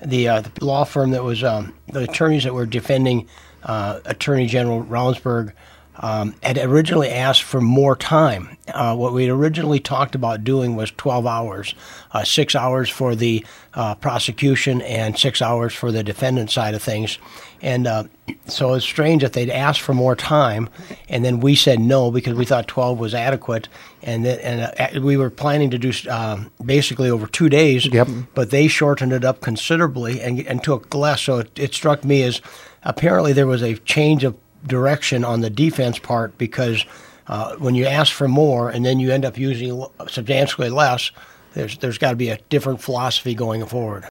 the law firm that was the attorneys that were defending Attorney General Ravnsborg had originally asked for more time. What we had originally talked about doing was 12 hours, 6 hours for the prosecution and 6 hours for the defendant side of things. And so it's strange that they'd asked for more time, and then we said no because we thought 12 was adequate. And we were planning to do basically over 2 days, but they shortened it up considerably and took less. So it struck me as apparently there was a change of direction on the defense part because when you ask for more and then you end up using substantially less, there's got to be a different philosophy going forward.